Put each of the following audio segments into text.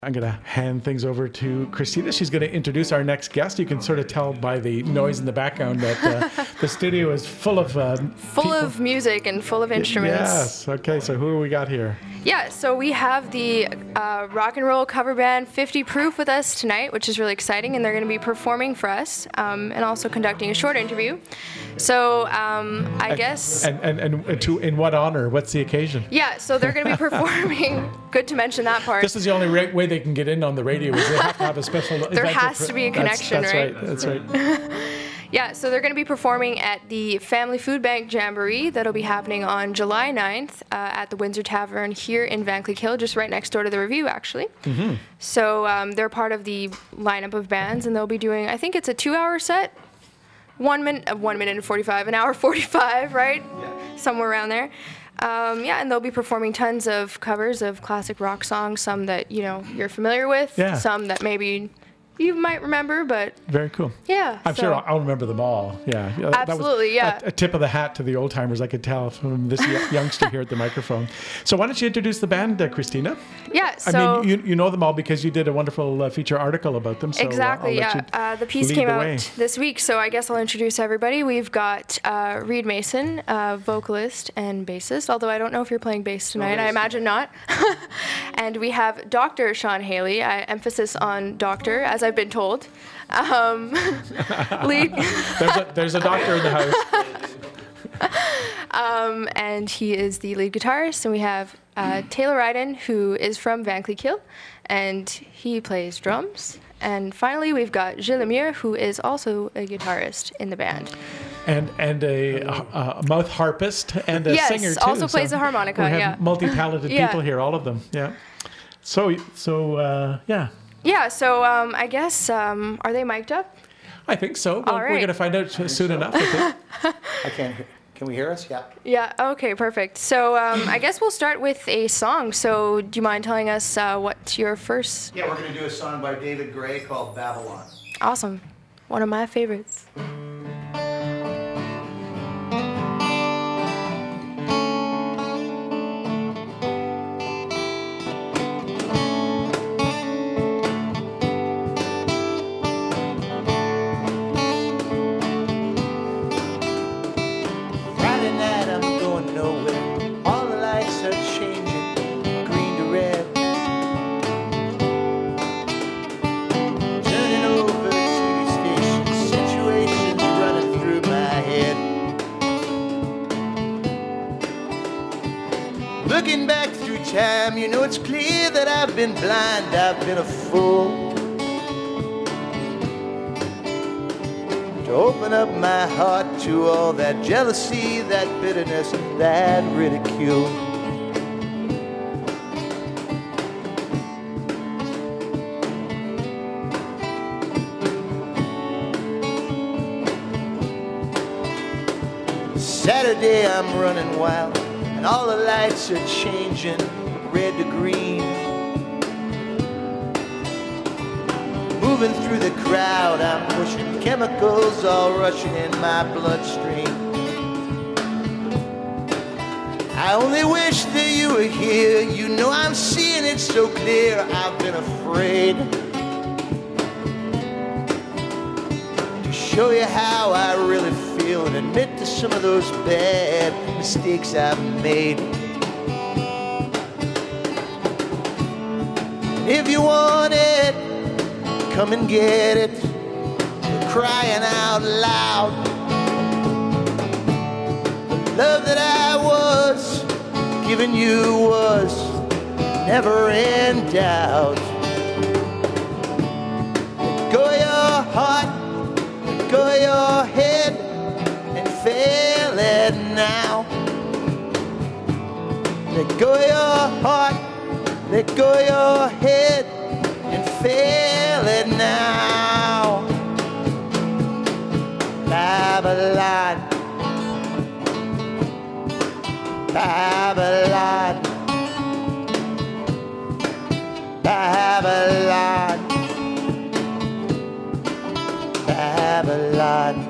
I'm going to hand things over to Christina. She's going to introduce our next guest. You can sort of tell by the noise in the background that the studio is full of of music and full of instruments. Yes. Okay. So who we got here? Yeah. So we have the rock and roll cover band 50 Proof with us tonight, which is really exciting, and they're going to be performing for us and also conducting a short interview. So I guess. And in what honor? What's the occasion? Yeah. So they're going to be performing. Good to mention that part. This is the only way they can get in on the radio is they have to have a special. There has to be a connection, right? That's right. Yeah, so they're going to be performing at the Family Food Bank Jamboree. That'll be happening on July 9th at the Windsor Tavern here in Vankleek Hill, just right next door to the Review, actually. Mm-hmm. So they're part of the lineup of bands, and they'll be doing, I think it's a 2-hour set. 1 minute and 45, an hour 45, right? Yeah. Somewhere around there. And they'll be performing tons of covers of classic rock songs, some that, you're familiar with, some that maybe you might remember, but... Very cool. Yeah. I'm sure I'll remember them all. Yeah. Absolutely, that was a tip of the hat to the old timers, I could tell from this youngster here at the microphone. So why don't you introduce the band, Christina? Yeah, so... I mean, you know them all because you did a wonderful feature article about them. So exactly, the piece came out this week, so I guess I'll introduce everybody. We've got Reed Mason, vocalist and bassist, although I don't know if you're playing bass tonight. I imagine not. And we have Dr. Sean Haley, emphasis on Doctor, as I've been told. Lead. There's a doctor in the house. And he is the lead guitarist. And we have Taylor Ryden, who is from Vankleek Hill, and he plays drums. And finally, we've got Gilles Lemieux, who is also a guitarist in the band. And a mouth harpist and a singer too. Yes, also plays the harmonica. We have multi-talented people here, all of them. Yeah. So yeah. Yeah, so I guess, are they mic'd up? I think so. Well, we're going to find out soon enough. I can't hear. Can we hear us? Yeah. Yeah, okay, perfect. So I guess we'll start with a song. So do you mind telling us what your first... Yeah, we're going to do a song by David Gray called Babylon. Awesome. One of my favorites. Looking back through time, it's clear that I've been blind, I've been a fool. To open up my heart to all that jealousy, that bitterness, and that ridicule. Saturday I'm running wild, and all the lights are changing red to green. Moving through the crowd, I'm pushing chemicals all rushing in my bloodstream. I only wish that you were here. I'm seeing it so clear. I've been afraid to show you how I really feel and admit to some of those bad mistakes I've made. If you want it, come and get it. You're crying out loud. The love that I was giving you was never in doubt. Let go of your heart, let go of your head, and feel it now. Let go of your heart, let go of your head, and feel it now. Babylon, Babylon, Babylon, Babylon.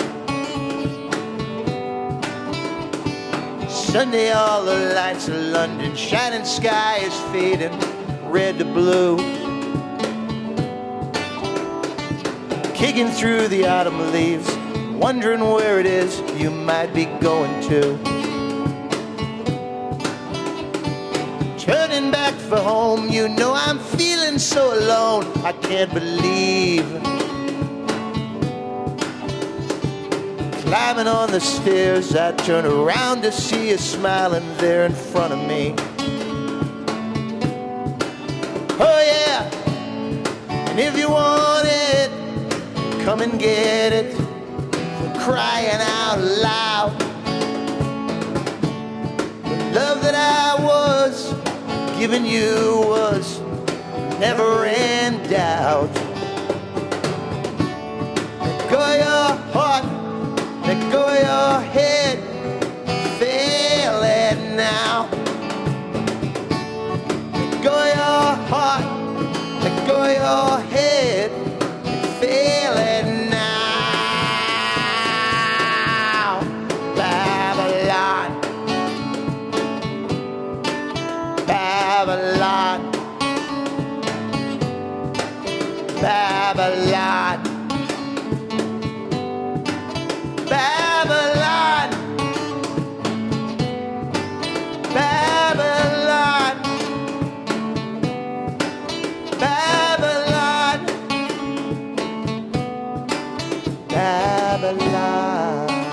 Sunday, all the lights of London, shining sky is fading red to blue. digging through the autumn leaves, wondering where it is you might be going to. Turning back for home, you know I'm feeling so alone, I can't believe. Climbing on the stairs, I turn around to see you smiling there in front of me. Oh yeah, and if you want it, come and get it, for crying out loud. The love that I was giving you was never in doubt. Let go of your heart, let go of your head, feel it now. Let go of your heart, let go of your head, feel it now. Babylon, Babylon, Babylon, Babylon, Babylon, Babylon, Babylon, Babylon.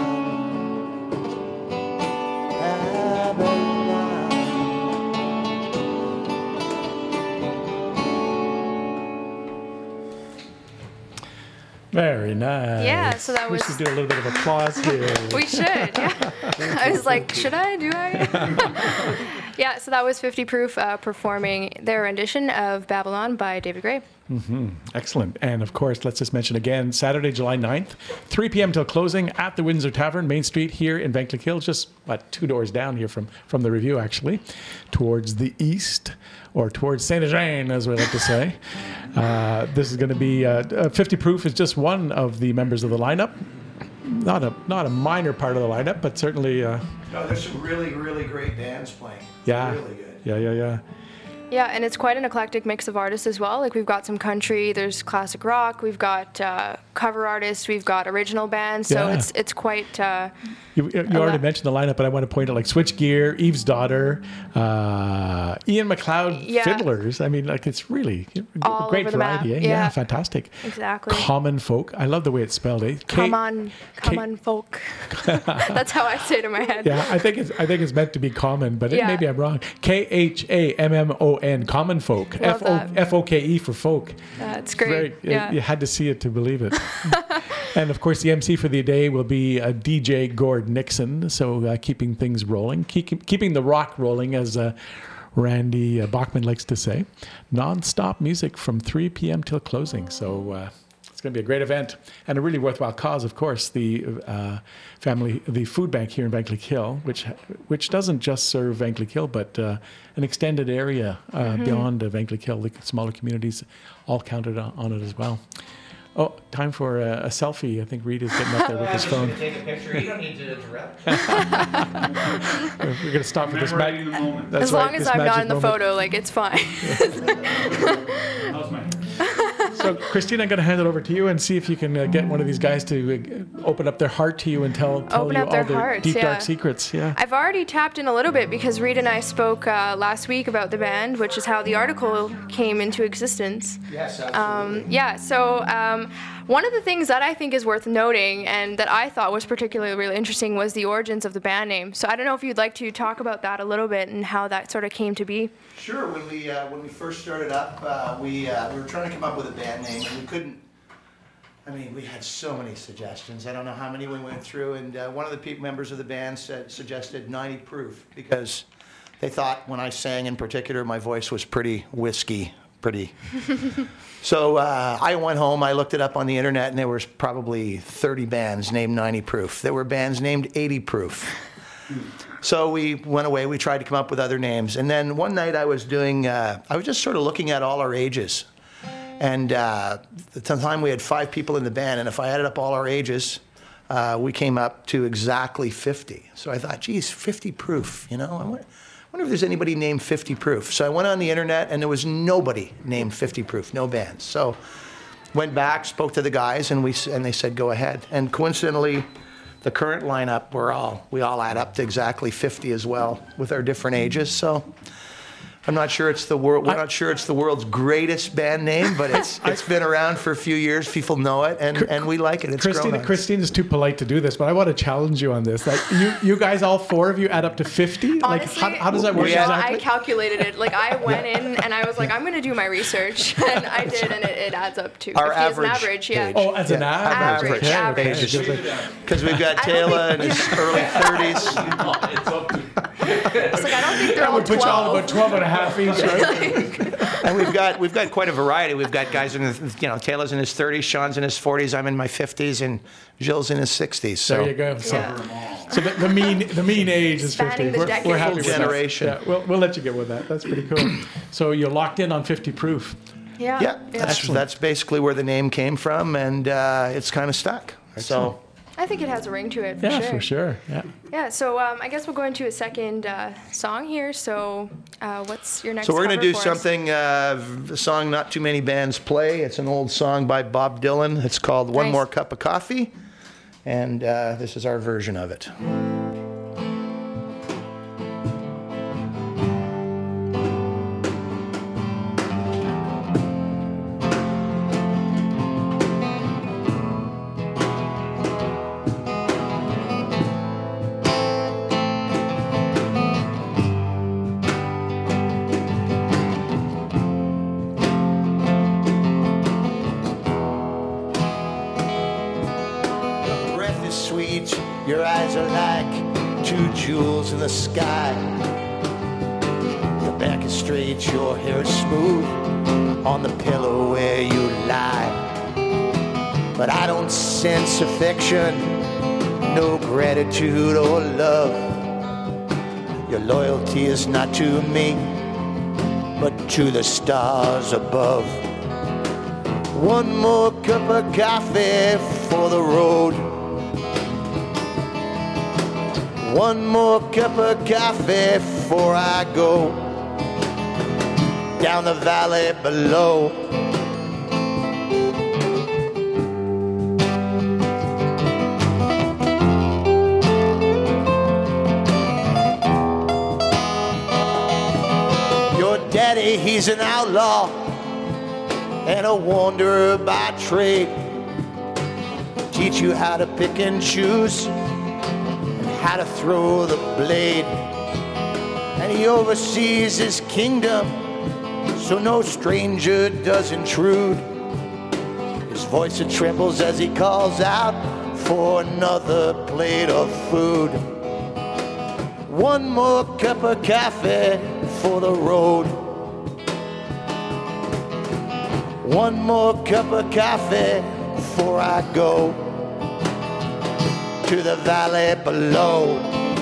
Very nice. Yeah, so that was- We should do a little bit of applause here. We should, yeah. I was like, should I? Do I? Yeah, so that was 50 Proof performing their rendition of Babylon by David Gray. Excellent. And of course, let's just mention again, Saturday, July 9th, 3 p.m. till closing at the Windsor Tavern, Main Street here in Vankleek Hill, just about 2 doors down here from the review, actually, towards the east, or towards Saint-Jean, as we like to say. This is going to be 50 Proof is just one of the members of the lineup. Not a minor part of the lineup, but certainly... No, there's some really, really great bands playing. Yeah. Really good. Yeah. Yeah, and it's quite an eclectic mix of artists as well. Like, we've got some country, there's classic rock, we've got cover artists, we've got original bands. So Yeah. it's quite... You already mentioned the lineup, but I want to point out like Switchgear, Eve's Daughter, Ian McLeod Yeah. Fiddlers. I mean, like it's really All great over the map. variety. Eh? Yeah. Fantastic. Exactly. Common Folk. I love the way it's spelled. Eh? Come on, folk. That's how I say it in my head. Yeah, I think it's meant to be common, but Yeah. maybe I'm wrong. KHAMMON, Common Folk. Love that. FOKE for folk. It's great. Yeah. You had to see it to believe it. And of course, the MC for the day will be DJ Gord Nixon. So keeping things rolling, keeping the rock rolling, as Randy Bachman likes to say. Non-stop music from 3 p.m. till closing. So it's going to be a great event and a really worthwhile cause. Of course, the food bank here in Vankleek Hill, which doesn't just serve Vankleek Hill, but an extended area beyond Vankleek Hill. The smaller communities all counted on it as well. Oh, time for a selfie. I think Reed is getting up there with his phone. Take a picture. You don't need to interrupt. We're going to stop for this Commemorating the moment. That's As right, long as this I'm not magic in the moment. photo, like, it's fine. How's my hair? So, Christine, I'm going to hand it over to you and see if you can get one of these guys to open up their heart to you and tell Open you up all their their hearts, deep, yeah. dark secrets. Yeah. I've already tapped in a little bit because Reed and I spoke last week about the band, which is how the article came into existence. Yes, absolutely. One of the things that I think is worth noting and that I thought was particularly really interesting was the origins of the band name. So I don't know if you'd like to talk about that a little bit and how that sort of came to be. Sure. When we first started up, we were trying to come up with a band name, and we couldn't. I mean, we had so many suggestions. I don't know how many we went through, and one of the members of the band suggested 90 Proof because they thought when I sang in particular, my voice was pretty whiskey, pretty. So I went home, I looked it up on the internet, and there was probably 30 bands named 90 Proof. There were bands named 80 Proof. So we went away, we tried to come up with other names. And then one night I was just sort of looking at all our ages. And at the time we had 5 people in the band, and if I added up all our ages, we came up to exactly 50. So I thought, geez, 50 Proof, you know? I wonder if there's anybody named 50 Proof. So I went on the internet, and there was nobody named 50 Proof, no bands. So went back, spoke to the guys, and they said go ahead. And coincidentally, the current lineup, we all add up to exactly 50 as well, with our different ages. So I'm not sure it's the world. We're not sure it's the world's greatest band name, but it's been around for a few years. People know it, and we like it. It's grown on us. Christine is too polite to do this, but I want to challenge you on this. Like you guys, all four of you, add up to 50. Honestly, like how does that work exactly? I calculated it. Like I went in and I was like, I'm going to do my research, and I did, and it adds up to our 50 as an average. average, yeah. Age. Oh, as an average. Average. Because we've got Taylor in his early 30s. It's up to. I was like, I don't think they're That all would put you all 12. about 12 and a half each, right? And we've got quite a variety. We've got guys Taylor's in his 30s, Sean's in his 40s, I'm in my 50s, and Gilles in his 60s. So There you go. So, Yeah. so the mean age is 50. Spanning the We're decades. happy with Generation. that. Yeah, we'll let you get with that. That's pretty cool. So you're locked in on 50 proof. Yeah. that's basically where the name came from, and it's kind of stuck. So I think it has a ring to it, Yeah, for sure. Yeah. Yeah, so I guess we'll go into a second song here. So what's your next we're going to do for us? something, a song not too many bands play. It's an old song by Bob Dylan. It's called One Nice. More Cup of Coffee, and this is our version of it. Breath is sweet, your eyes are like two jewels in the sky. Your back is straight, your hair is smooth on the pillow where you lie. But I don't sense affection, no gratitude or love. Your loyalty is not to me, but to the stars above. One more cup of coffee for the road. One more cup of coffee before I go down the valley below. Your daddy, he's an outlaw and a wanderer by trade. Teach you how to pick and choose, how to throw the blade. And he oversees his kingdom, so no stranger does intrude. His voice it trembles as he calls out for another plate of food. One more cup of coffee for the road. One more cup of coffee before I go to the valley below.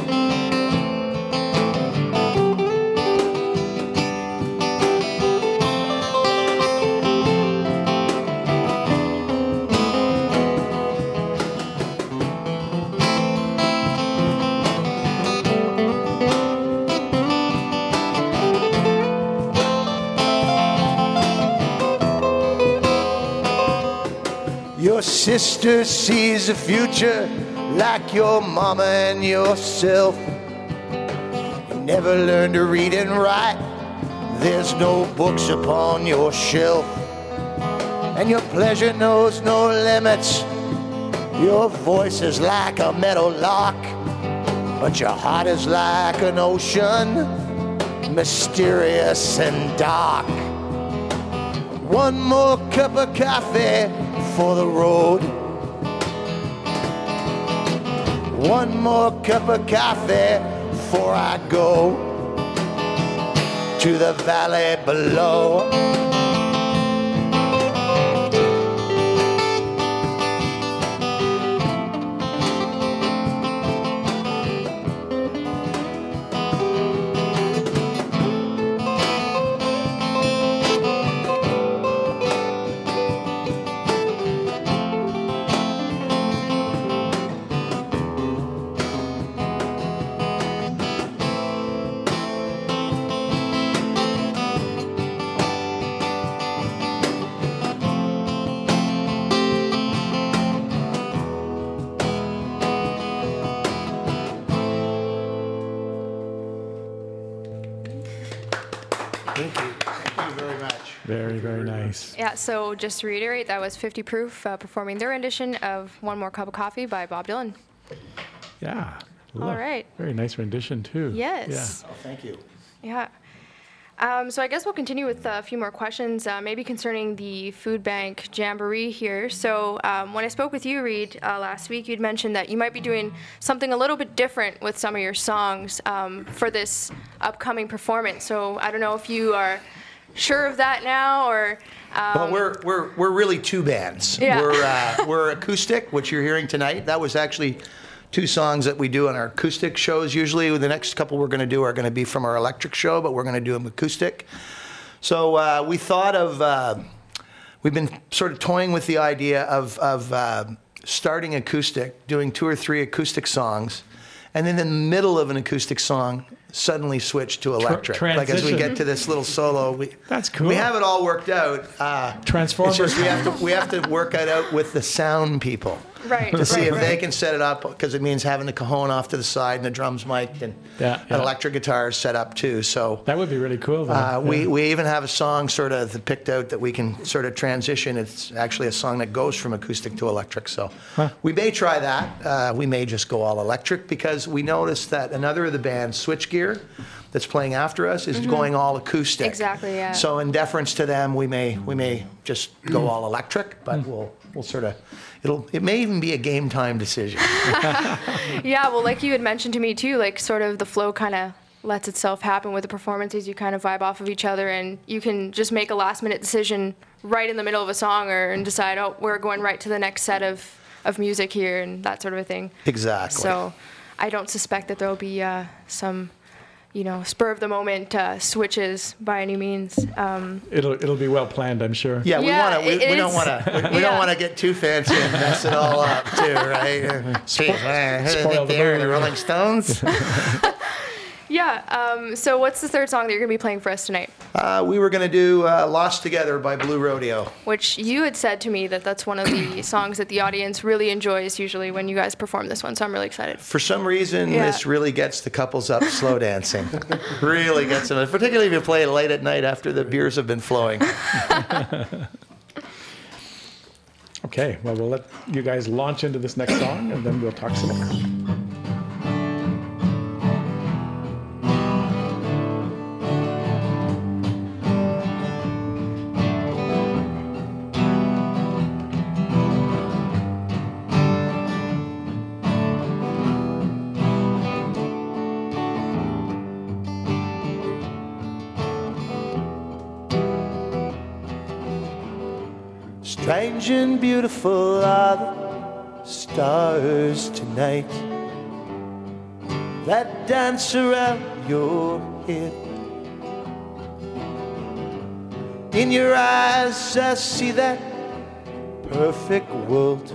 Your sister sees the future like your mama and yourself. You never learned to read and write. There's no books upon your shelf. And your pleasure knows no limits. Your voice is like a meadow lark, but your heart is like an ocean, mysterious and dark. One more cup of coffee for the road. One more cup of coffee before I go to the valley below. very nice. Yeah, so just to reiterate, that was 50 Proof performing their rendition of One More Cup of Coffee by Bob Dylan. Yeah. All right. Very nice rendition, too. Yes. Oh, thank you. Yeah. So I guess we'll continue with a few more questions, maybe concerning the food bank jamboree here. So when I spoke with you, Reed, last week, you'd mentioned that you might be doing something a little bit different with some of your songs for this upcoming performance. So I don't know if you are sure of that now, or Well, we're really two bands. Yeah. We're acoustic, which you're hearing tonight. That was actually two songs that we do on our acoustic shows. Usually the next couple we're going to do are going to be from our electric show, but we're going to do them acoustic. So we thought of, we've been sort of toying with the idea of starting acoustic, doing 2 or 3 acoustic songs, and then in the middle of an acoustic song, suddenly switch to electric. Like as we get to this little solo, That's cool. We have it all worked out. Transformers. It's just we have to work it out with the sound people. Right. To see right, if right. they can set it up, because it means having the cajon off to the side and the drums mic'd and Yeah, an yeah. electric guitar set up too. So That would be really cool. Though. we even have a song sort of picked out that we can sort of transition. It's actually a song that goes from acoustic to electric. So we may try that. We may just go all electric, because we noticed that another of the bands, Switchgear, that's playing after us, is going all acoustic. Exactly, yeah. So in deference to them, we may just go all electric, but we'll sort of, it may even be a game time decision. Yeah, well, like you had mentioned to me too, like sort of the flow kind of lets itself happen with the performances. You kind of vibe off of each other, and you can just make a last minute decision right in the middle of a song, and decide, oh, we're going right to the next set of music here, and that sort of a thing. Exactly. So I don't suspect that there will be some, spur of the moment switches by any means. It'll be well planned, I'm sure. Yeah, Yeah, we don't want to we don't want to get too fancy and mess it all up too, right? Spoil the They're mood. the Rolling Stones. Yeah. So what's the third song that you're going to be playing for us tonight? We were going to do "Lost Together" by Blue Rodeo. Which you had said to me that that's one of the songs that the audience really enjoys usually when you guys perform this one. So I'm really excited. For some reason, Yeah. this really gets the couples up slow dancing. Really gets them, particularly if you play it late at night after the beers have been flowing. Okay, well, we'll let you guys launch into this next song, and then we'll talk some more. Strange and beautiful are the stars tonight that dance around your head. In your eyes I see that perfect world.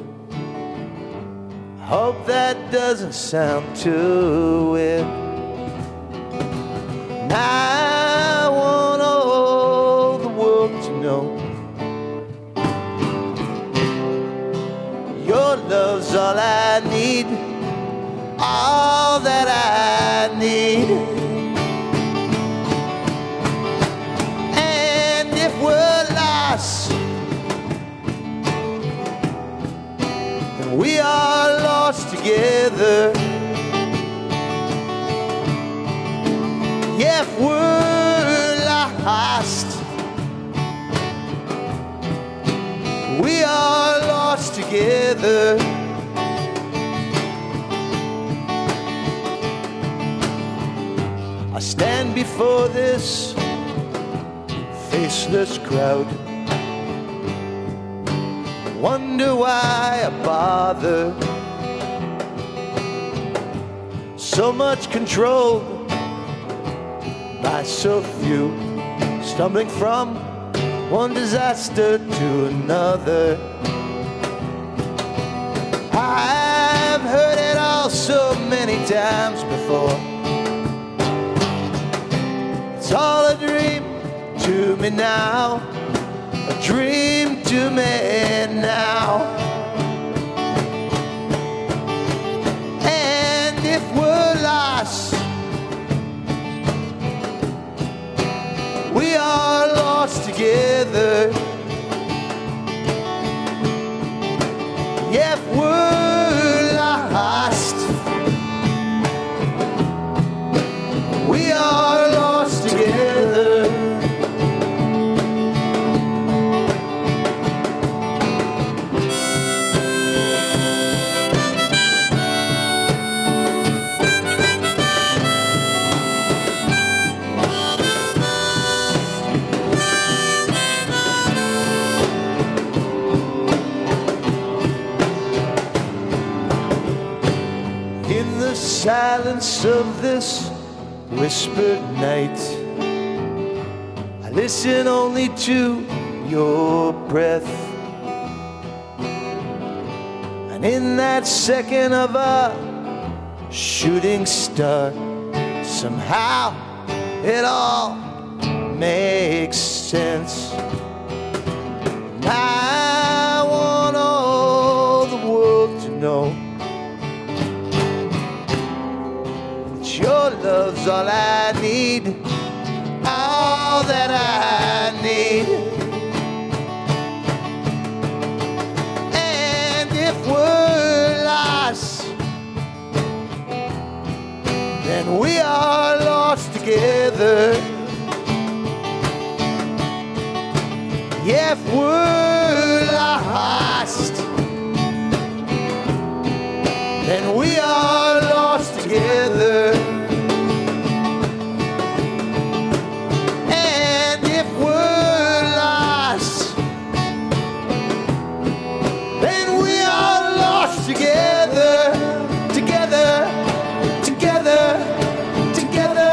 I hope that doesn't sound too weird. And I want all the world to know your love's all I need, all that I need. And if we're lost, then we are lost together. If we're lost, we are lost together. I stand before this faceless crowd, wonder why I bother. So much control by so few, stumbling from one disaster to another. I've heard it all so many times before. It's all a dream to me now, a dream to me now. And if we're lost, we are lost together. silence of this whispered night, I listen only to your breath. And in that second of a shooting star, somehow it all makes sense. And I want all the world to know that your love's all I need, all that I need. And if we're lost, then we are lost together. If we're lost, then we are lost together. And if we're lost, then we are lost together, together, together, together.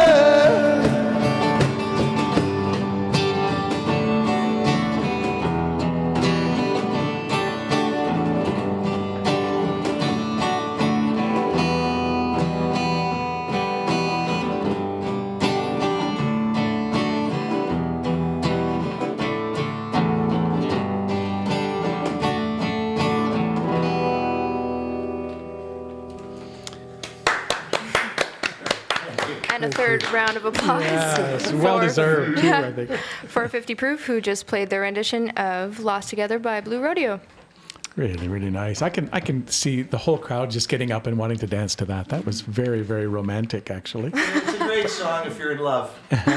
And a third round of applause. Yes, well deserved too, I think. For 50 Proof, who just played their rendition of Lost Together by Blue Rodeo. Really, really nice. I can see the whole crowd just getting up and wanting to dance to that. That was very, very romantic, actually. It's a great song if you're in love.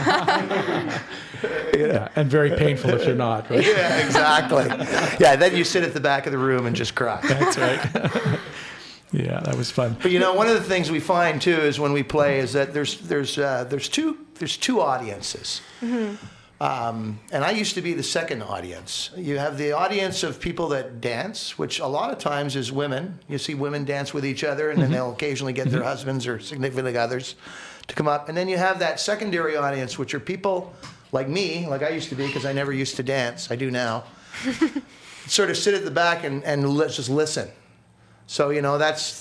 Yeah, and very painful if you're not, right? Yeah, exactly. Yeah, then you sit at the back of the room and just cry. That's right. Yeah, that was fun. But you know, one of the things we find too is when we play is that there's two audiences. Mm-hmm. And I used to be the second audience. You have the audience of people that dance, which a lot of times is women. You see women dance with each other, and then they'll occasionally get their husbands or significant others to come up. And then you have that secondary audience, which are people like me, like I used to be, because I never used to dance. I do now. Sort of sit at the back and let's just listen. So, you know, that's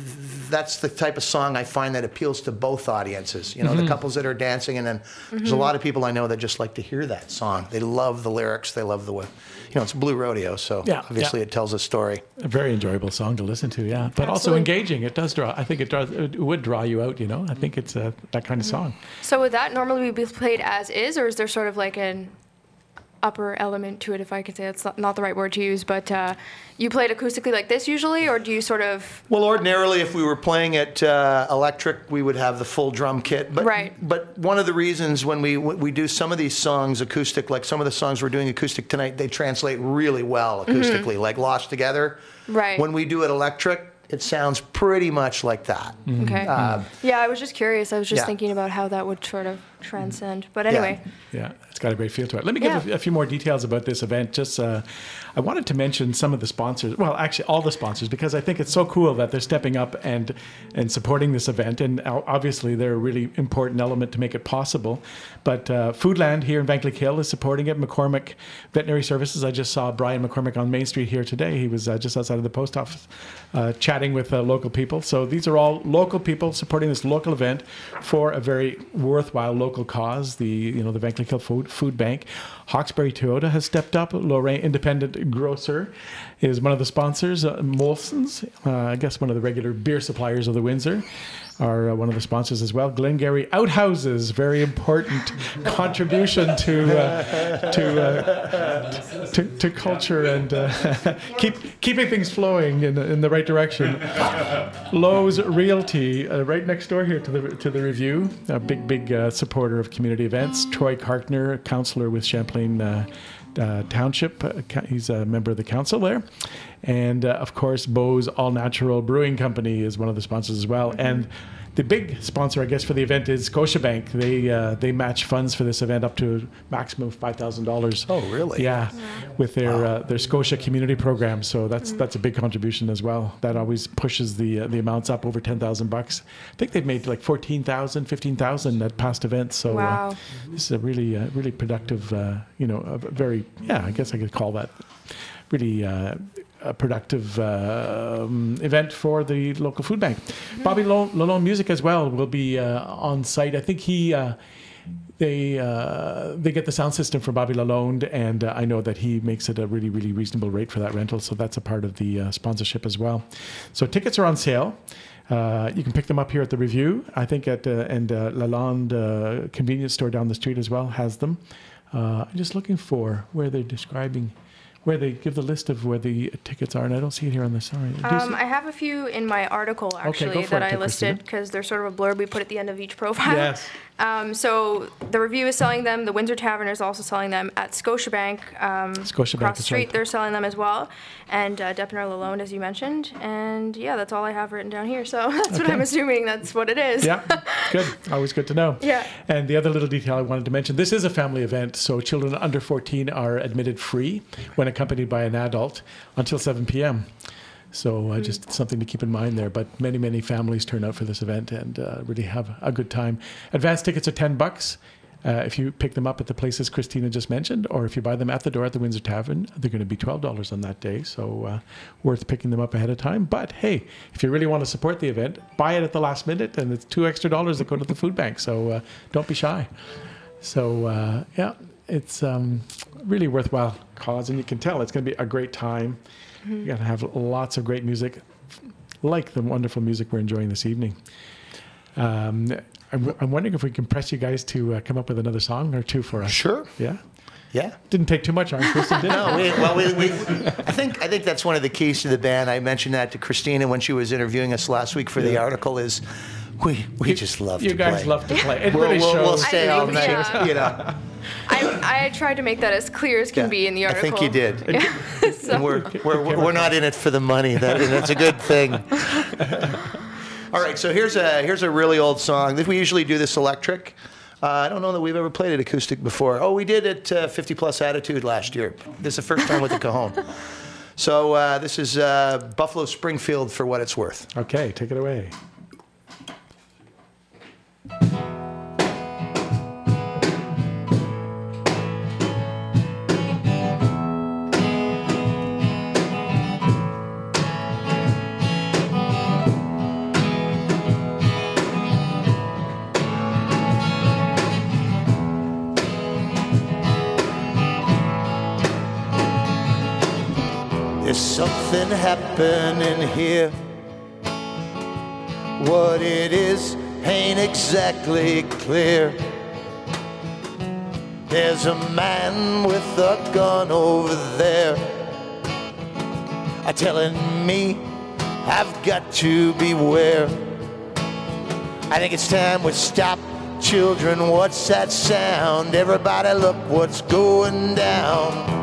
the type of song I find that appeals to both audiences. You know, the couples that are dancing, and then there's a lot of people I know that just like to hear that song. They love the lyrics. They love it's Blue Rodeo, so obviously it tells a story. A very enjoyable song to listen to, yeah. But also engaging. It does draw. I think it would draw you out, you know. I think it's that kind of song. So would that normally be played as is, or is there sort of like an upper element to it, if I could say? That's not the right word to use, but you played acoustically like this usually, or do you sort of... Well, ordinarily, if we were playing it electric, we would have the full drum kit. But, right. But one of the reasons when we do some of these songs acoustic, like some of the songs we're doing acoustic tonight, they translate really well acoustically, like Lost Together. Right. When we do it electric, it sounds pretty much like that. Okay. Yeah, I was just curious. I was just thinking about how that would sort of transcend. But anyway. Yeah, it's got a great feel to it. Let me give a few more details about this event. Just I wanted to mention some of the sponsors. Well, actually, all the sponsors, because I think it's so cool that they're stepping up and supporting this event. And obviously, they're a really important element to make it possible. But Foodland here in Vankleek Hill is supporting it. McCormick Veterinary Services. I just saw Brian McCormick on Main Street here today. He was just outside of the post office chatting with local people. So these are all local people supporting this local event for a very worthwhile local cause. The Vankleek Hill Food Bank. Hawkesbury Toyota has stepped up. Lorraine Independent Grocer is one of the sponsors. Molson's, I guess one of the regular beer suppliers of the Windsor, are one of the sponsors as well. Glengarry Outhouses, very important contribution to culture and keeping things flowing in the right direction. Lowe's Realty, right next door here to the review, a big supporter of community events. Troy Karkner, councillor with Champlain Township. He's a member of the council there. And of course, Beau's All Natural Brewing Company is one of the sponsors as well. And the big sponsor, I guess, for the event is Scotiabank. They match funds for this event up to a maximum of $5,000. Oh, really? Yeah, with their Scotia community program. So that's a big contribution as well. That always pushes the amounts up over $10,000. I think they've made like 14,000, 15,000 at past events. So Wow. This is a really productive, a very, I guess I could call that really a productive event for the local food bank. Bobby Lalonde Music as well will be on site. I think they get the sound system from Bobby Lalonde, and I know that he makes it a really, really reasonable rate for that rental. So that's a part of the sponsorship as well. So tickets are on sale. You can pick them up here at the Review. I think at Lalonde convenience store down the street as well has them. I'm just looking for where they're describing, where they give the list of where the tickets are, and I don't see it here on the side. Do you see- I have a few in my article go actually for that it, I listed Christina. because they're sort of a blurb we put at the end of each profile. Yes. So the Review is selling them. The Windsor Tavern is also selling them at Scotiabank. Scotiabank, Across the that's street, right. they're selling them as well. And Depner Lalonde, as you mentioned. And yeah, that's all I have written down here. So that's what Okay. I'm assuming that's what it is. Yeah, good. Always good to know. Yeah. And the other little detail I wanted to mention, this is a family event, so children under 14 are admitted free when accompanied by an adult until 7 p.m. So just something to keep in mind there. But many, many families turn out for this event and really have a good time. Advance tickets are $10. If you pick them up at the places Christina just mentioned, or if you buy them at the door at the Windsor Tavern, they're going to be $12 on that day. So worth picking them up ahead of time. But hey, if you really want to support the event, buy it at the last minute, and it's $2 extra that go to the food bank. So don't be shy. So it's really worthwhile cause, and you can tell it's going to be a great time. You're going to have lots of great music, like the wonderful music we're enjoying this evening. I'm wondering if we can press you guys to come up with another song or two for us. Sure. Yeah. Yeah. Didn't take too much on Kristen, did it? No, I think that's one of the keys to the band. I mentioned that to Christina when she was interviewing us last week for the article. Is we just love to You play. guys love to play. It We'll, really we'll, shows. we'll stay I all think, night. yeah. You know. I tried to make that as clear as can be in the I article. think you did. So- And we're not in it for the money. That's a good thing. All right, so here's a really old song. We usually do this electric. I don't know that we've ever played it acoustic before. Oh, we did at 50 Plus Attitude last year. This is the first time with the Cajon. So this is Buffalo Springfield for what it's worth. Okay, take it away. There's something happening here. What it is ain't exactly clear. There's a man with a gun over there, telling me I've got to beware. I think it's time we stop. Children, what's that sound? Everybody look what's going down.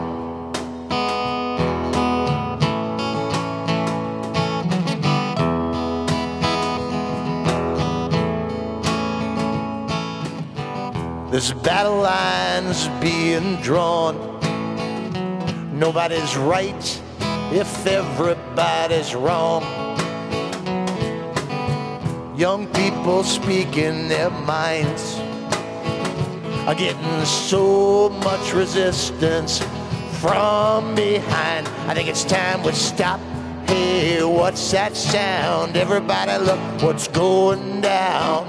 There's battle lines being drawn. Nobody's right if everybody's wrong. Young people speaking their minds are getting so much resistance from behind. I think it's time we stop. Hey, what's that sound? Everybody look what's going down.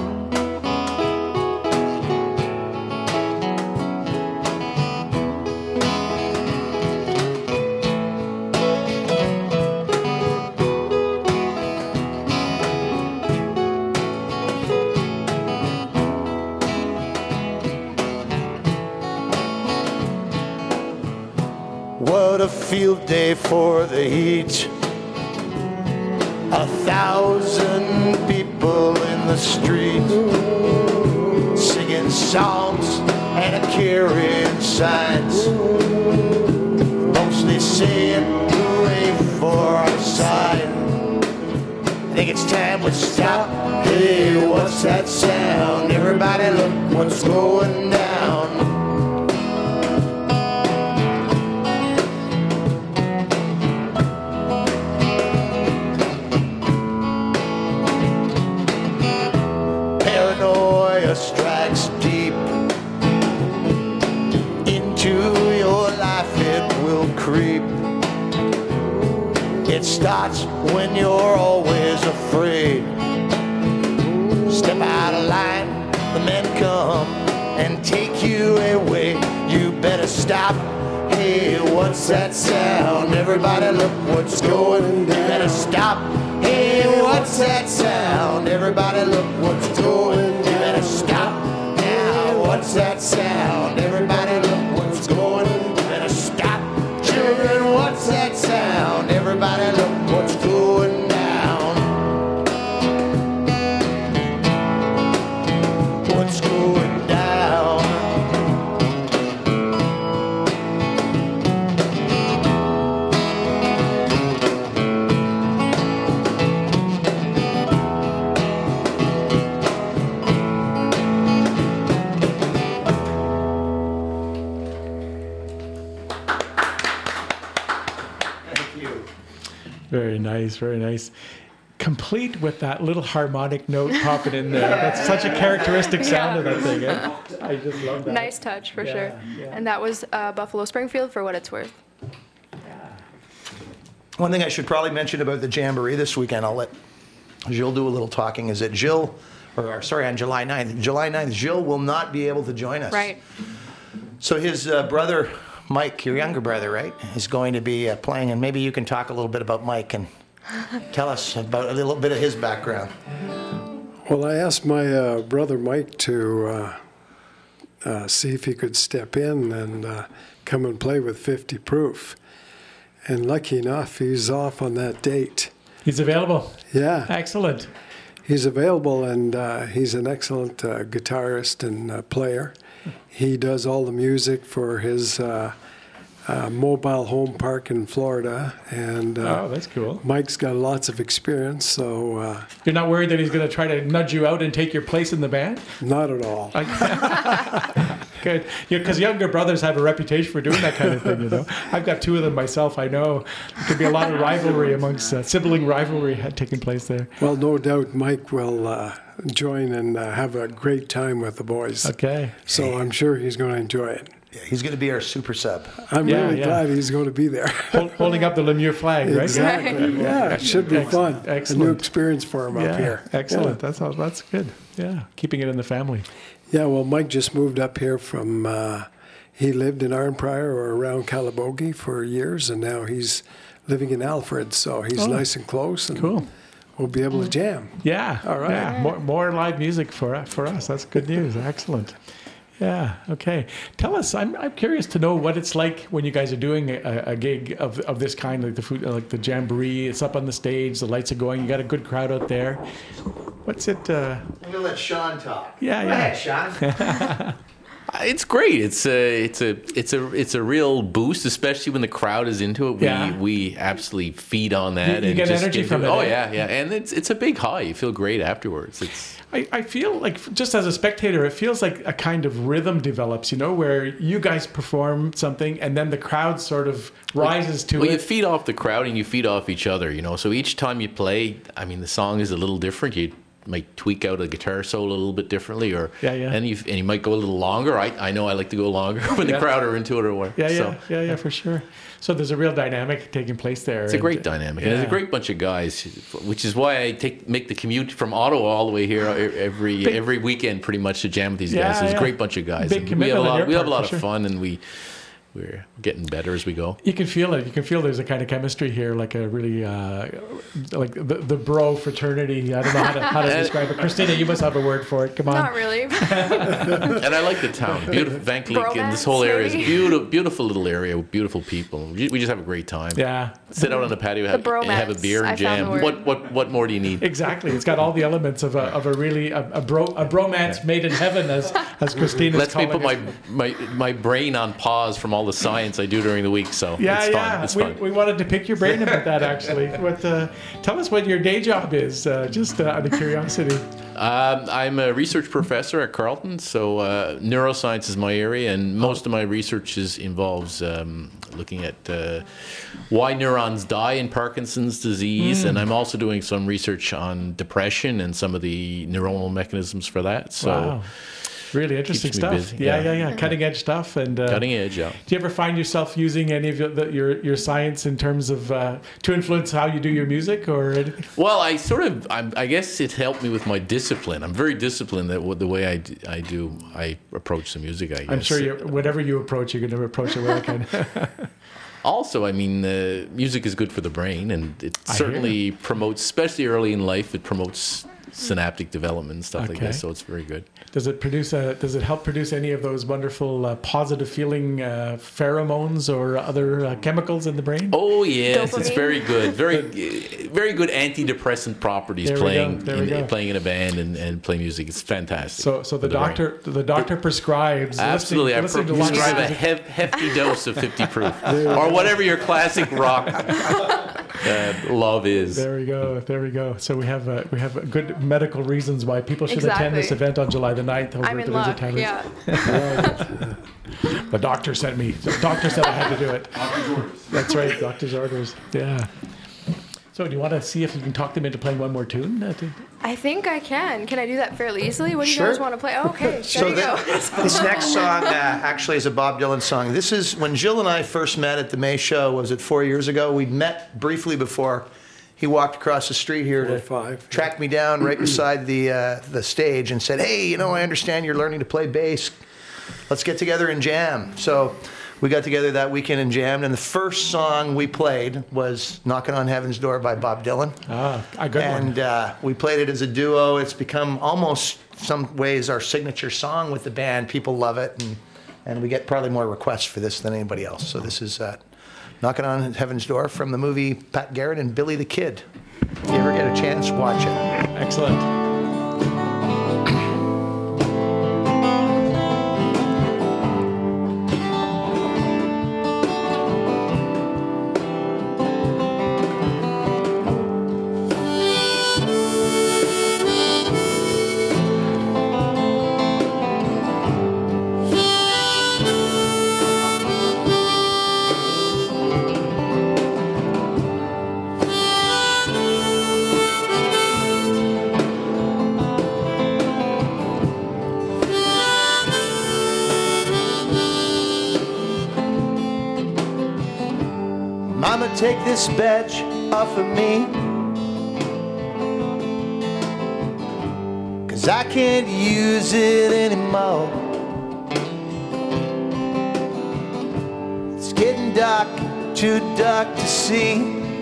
What a field day for the heat. 1,000 people in the street, singing songs and carrying signs, mostly saying hooray for our side. think it's time we stop. Hey, what's that sound? Everybody look what's going down. Paranoia strikes deep into your life, it will creep. It starts when you're always afraid. Step out of line, the men come and take you away. You better stop. Hey, what's that sound? Everybody look what's going down. You better stop. Hey, what's that sound? Everybody look what's going down. You better stop. Now, what's that sound? Everybody look what's going down. You better stop. Children, what's that sound? Everybody look what's going down. What's going down? Very nice, very nice. Complete with that little harmonic note popping in there. That's such a characteristic sound of that thing. Eh? I just love that. Nice touch, for sure. Yeah. And that was Buffalo Springfield, for what it's worth. One thing I should probably mention about the Jamboree this weekend, I'll let Gilles do a little talking, is that on July 9th, Gilles will not be able to join us. Right. So his brother, Mike, your younger brother, right, is going to be playing, and maybe you can talk a little bit about Mike and tell us about a little bit of his background. Well, I asked my brother Mike to see if he could step in and come and play with 50 Proof. And lucky enough, he's off on that date. He's available. Yeah. Excellent. He's available, and he's an excellent guitarist and player. He does all the music for his mobile home park in Florida, and Oh, that's cool. Mike's got lots of experience, so You're not worried that he's going to try to nudge you out and take your place in the band? not at all. Good. Because younger brothers have a reputation for doing that kind of thing, you know. I've got two of them myself. I know there could be a lot of rivalry amongst sibling rivalry taking place there. Well, no doubt Mike will join and have a great time with the boys. Okay. So I'm sure he's going to enjoy it. Yeah, he's going to be our super sub. I'm Yeah, really yeah. glad he's going to be there. Holding up the Lemieux flag, right? Exactly. Yeah, it should be fun. A new Excellent. experience for him up here. Excellent. That's good. Yeah. Keeping it in the family. Yeah, well, Mike just moved up here from, he lived in Arnprior or around Calabogie for years, and now he's living in Alfred, so he's nice and close, and Cool. we'll be able to jam. Yeah. All right. Yeah. More live music for us. That's good news. Excellent. Yeah. Okay. Tell us. I'm curious to know what it's like when you guys are doing a gig of this kind, like like the Jamboree. It's up on the stage. The lights are going. You got a good crowd out there. What's it? I'm going to let Sean talk. Yeah. Go ahead, Sean. It's great. It's a real boost, especially when the crowd is into it. Yeah. We absolutely feed on that. You and get just energy from it, Oh eh? yeah, and it's a big high. You feel great afterwards. I feel like, just as a spectator, it feels like a kind of rhythm develops, you know, where you guys perform something and then the crowd sort of rises to Well, you it. feed off the crowd and you feed off each other, you know. So each time you play, I mean, the song is a little different. You might tweak out a guitar solo a little bit differently, or Yeah, yeah. and you might go a little longer. I know I like to go longer when the Yeah. crowd are into it or what. Yeah, for sure. So there's a real dynamic taking place there. It's a great dynamic, and it's a great bunch of guys, which is why I make the commute from Ottawa all the way here every weekend, pretty much, to jam with these guys. So it's a great bunch of guys. Big And commitment on your we have a part, lot for of sure. fun, and we're getting better as we go. You can feel it. You can feel there's a kind of chemistry here, like a really, like the bro fraternity. I don't know how to describe it. Christina, you must have a word for it. Come on. Not really. And I like the town, beautiful Van Cleek, and this whole area is Bromance, beautiful, beautiful little area with beautiful people. We just have a great time. Yeah. Sit out on the patio, and have a bromance, beer I and found jam. the word. What more do you need? Exactly. It's got all the elements of a really a bromance made in heaven, as Christina's Lets me calling put it. my brain on pause from all all the science I do during the week. So Yeah, it's yeah. fun. It's fun. We wanted to pick your brain about that, actually. Tell us what your day job is, just out of curiosity. I'm a research professor at Carleton, so neuroscience is my area, and most of my research involves looking at why neurons die in Parkinson's disease, and I'm also doing some research on depression and some of the neuronal mechanisms for that. So. Wow. Really interesting Keeps me stuff. busy, Yeah, yeah. yeah, yeah. Cutting edge stuff. And Cutting edge, yeah. do you ever find yourself using any of your science in terms of to influence how you do your music or anything? Well, I guess it helped me with my discipline. I'm very disciplined the way I approach the music, I guess. I'm sure whatever you approach, you're going to approach it with that kind of... Also, I mean, music is good for the brain, and it certainly promotes, especially early in life, it promotes synaptic development and stuff like Okay. this. So it's very good. Does it help produce any of those wonderful positive feeling pheromones or other chemicals in the brain? Oh yes, it's Dopamine. very good. Very good antidepressant properties There we go. playing in a band and playing music. It's fantastic. So for the doctor prescribes Absolutely, listening to I lots prescribe of a hefty dose of 50 proof, or whatever your classic rock love is. There we go. So we have good medical reasons why people should attend this Exactly. event on July the 9th over I'm at in the Windsor luck. Tavern. Yeah. The doctor sent me. The doctor said I had to do it. That's right, doctor's orders. Yeah. So do you want to see if you can talk them into playing one more tune? I think I can. Can I do that fairly easily? What do you Sure. guys want to play? Oh, okay. There So you go. this next song actually is a Bob Dylan song. This is when Jill and I first met at the May show. Was it 4 years ago? We'd met briefly before. He walked across the street here 4 or to 5. track me down right beside the stage and said, "Hey, I understand you're learning to play bass. Let's get together and jam." So we got together that weekend and jammed, and the first song we played was "Knocking on Heaven's Door" by Bob Dylan. A good one. And we played it as a duo. It's become almost some ways our signature song with the band. People love it, and we get probably more requests for this than anybody else. So this is "Knocking on Heaven's Door" from the movie Pat Garrett and Billy the Kid. If you ever get a chance, watch it. Excellent. Mama, take this badge off of me, 'cause I can't use it anymore. It's getting dark, too dark to see.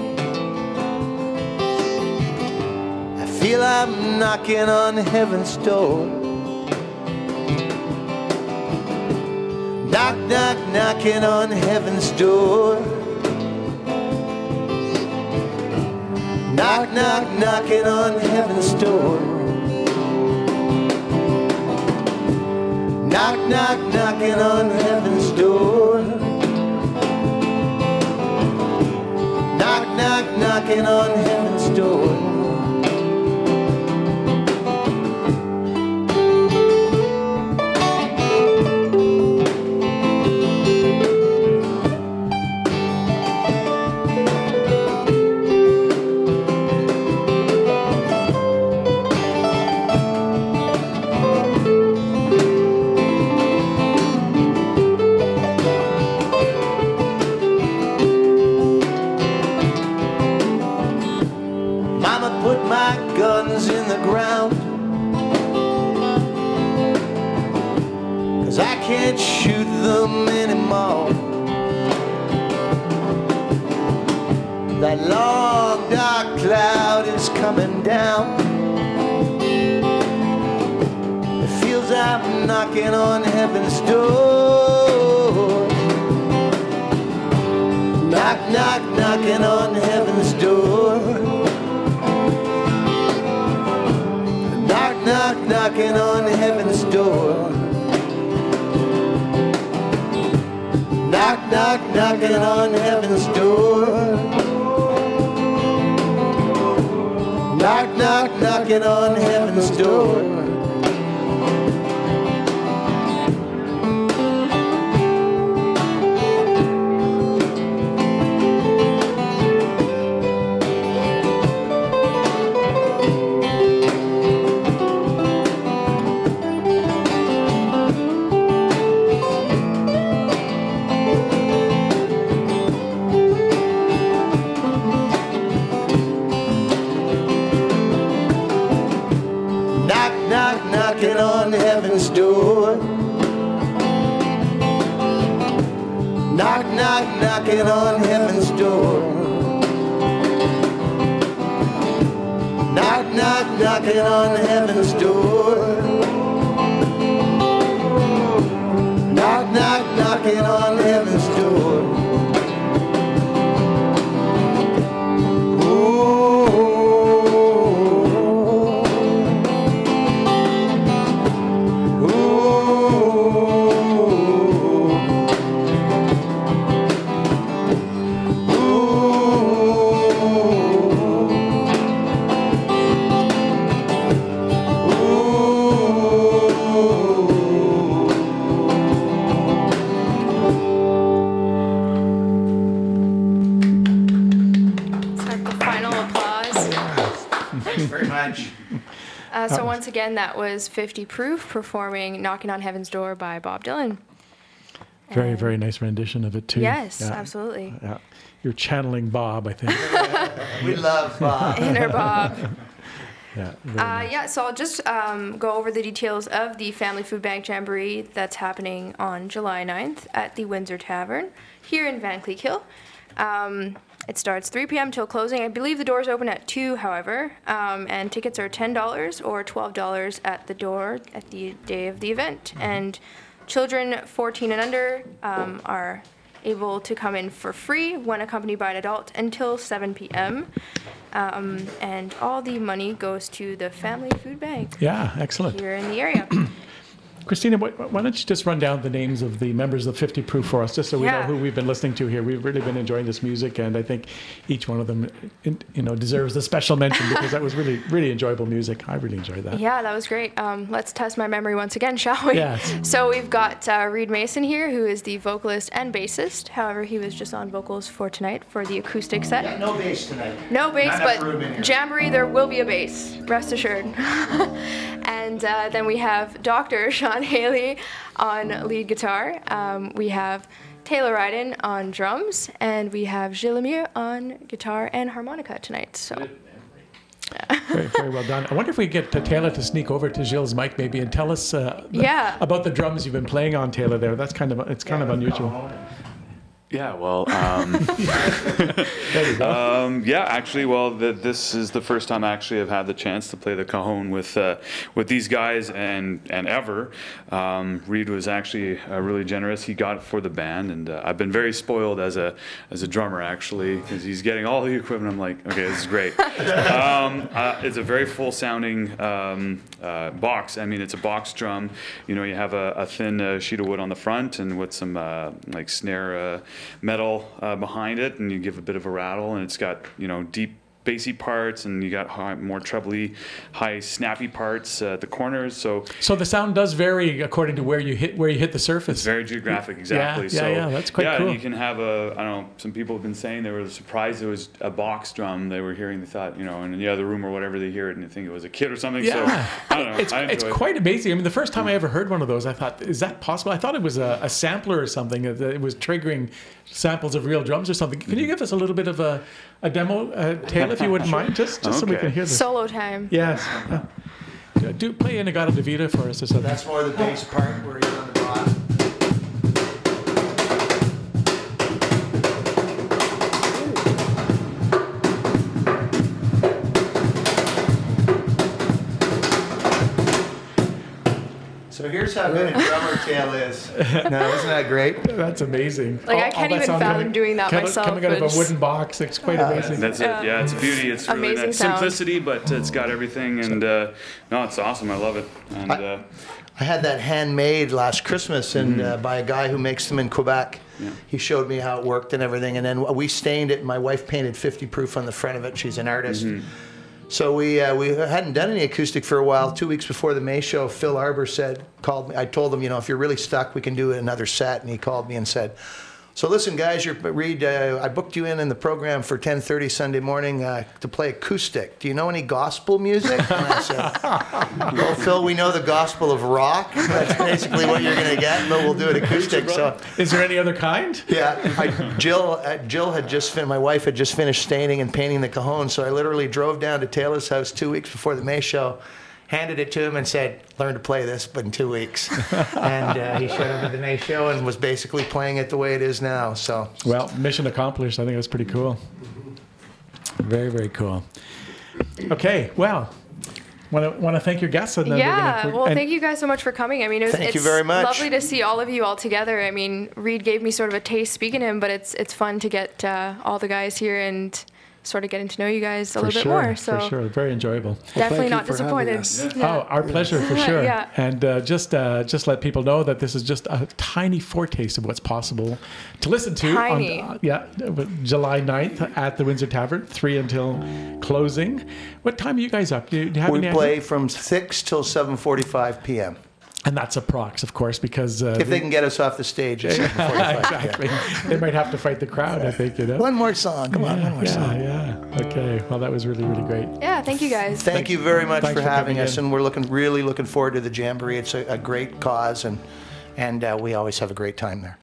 I feel I'm knocking on heaven's door. Knock, knock, knocking on heaven's door. Knock, knock, knocking on heaven's door. Knock, knock, knocking on heaven's door. Knock, knock, knocking on heaven's door. Mama put my guns in the ground, 'cause I can't shoot them anymore. That long dark cloud is coming down. It feels I'm knocking on heaven's door. Knock, knock, knocking on heaven's door. Knock, knock, knocking on heaven's door. Knock, knock, knocking on heaven's door. Knock, knock, knocking on heaven's door. Knocking on heaven's door. Knock, knock, knocking on heaven's door. Knock, knock, knocking on heaven's door. Knock, knock, knocking on heaven's door. So once again, that was 50 Proof performing Knocking on Heaven's Door by Bob Dylan. Very, very nice rendition of it, too. Yes, Yeah. absolutely. Yeah. You're channeling Bob, I think. We love Bob. Inner Bob. Yeah, very nice. Yeah, so I'll just go over the details of the Family Food Bank Jamboree that's happening on July 9th at the Windsor Tavern here in Van Cleek Hill. It starts 3 p.m. till closing. I believe the doors open at 2, however, and tickets are $10 or $12 at the door at the day of the event. And children 14 and under are able to come in for free when accompanied by an adult until 7 p.m. And all the money goes to the Family Food Bank Yeah, excellent. here in the area. Christina, why don't you just run down the names of the members of 50 Proof for us, just so we know Yeah. who we've been listening to here. We've really been enjoying this music, and I think each one of them, deserves a special mention because that was really, really enjoyable music. I really enjoyed that. Yeah, that was great. Let's test my memory once again, shall we? Yes. So we've got Reed Mason here, who is the vocalist and bassist. However, he was just on vocals for tonight for the acoustic set. No bass tonight. No bass, Not but enough room in here. Jamboree, there will be a bass, rest assured. And then we have Dr. Sean Haley on lead guitar. We have Taylor Ryden on drums, and we have Gilles Lemieux on guitar and harmonica tonight. So Very, very well done. I wonder if we get Taylor to sneak over to Gilles' mic maybe and tell us Yeah. about the drums you've been playing on, Taylor. There, that's kind of unusual. Yeah, well, There you go. yeah, actually, well, this is the first time actually I've had the chance to play the cajon with these guys and ever. Reed was actually really generous. He got it for the band, and I've been very spoiled as a drummer actually because he's getting all the equipment. I'm like, okay, this is great. It's a very full sounding box. I mean, it's a box drum. You know, you have a thin sheet of wood on the front and with some like snare metal behind it, and you give a bit of a rattle, and it's got, you know, deep bassy parts, and you got more trebly, high snappy parts at the corners. So the sound does vary according to where you hit the surface. it's very geographic, exactly. Yeah, that's quite cool. And you can have I don't know, some people have been saying they were surprised it was a box drum they were hearing. They thought, you know, in the other room or whatever, they hear it and they think it was a kid or something. Yeah. So I don't know. It's I enjoy it. quite amazing. I mean, the first time I ever heard one of those, I thought, is that possible? I thought it was a sampler or something. It was triggering samples of real drums or something. Can you give us a little bit of a demo, Taylor, if you wouldn't mind, just so we Okay. can hear this? Solo time. Yes. Do play Inagata Divina for us or something. That's more the bass part where you're on the bottom. So here's how good a drummer tail is. No, isn't that great? That's amazing. Like, I All can't that even sound fathom doing that myself, Coming out of but a it's- wooden box, it's quite amazing. That's it. Yeah, it's a beauty. It's really Amazing that sound. simplicity, but it's got everything. And no, it's awesome. I love it. And I had that handmade last Christmas, and by a guy who makes them in Quebec. Yeah. He showed me how it worked and everything, and then we stained it. And my wife painted 50 proof on the front of it. She's an artist. So we hadn't done any acoustic for a while. 2 weeks before the May show, Phil Arbor called me. I told him, if you're really stuck, we can do another set. And he called me and said, so listen, guys, Reed, I booked you in the program for 10:30 Sunday morning to play acoustic. Do you know any gospel music? And I said, well, Phil, we know the gospel of rock. That's basically what you're going to get, but we'll do it acoustic. So, is there any other kind? Yeah, Jill had my wife had just finished staining and painting the cajon, so I literally drove down to Taylor's house 2 weeks before the May show, handed it to him and said, learn to play this, but in 2 weeks. And he showed up at the May show and was basically playing it the way it is now. So, well, mission accomplished. I think that's pretty cool. Very, very cool. Okay, well, want to thank your guests. And then thank you guys so much for coming. I mean, thank you very much. Lovely to see all of you all together. I mean, Reed gave me sort of a taste speaking to him, but it's fun to get all the guys here and sort of getting to know you guys a little bit more. So for sure, very enjoyable. Definitely not disappointed. Yeah. Oh, our pleasure for sure. Yeah. And just let people know that this is just a tiny foretaste of what's possible to listen to. Tiny. On, July 9th at the Windsor Tavern, 3 until closing. What time are you guys up? Do you have we any play idea? from 6 till 7:45 p.m. And that's approx, of course, because if they can get us off the stage at 7:45. Exactly. They might have to fight the crowd, I think. One more song. Come on, one more song. Yeah. Okay. Well, that was really, really great. Yeah. Thank you guys. Thank you very much Thanks for having us, in. and we're really looking forward to the Jamboree. It's a great cause, and we always have a great time there.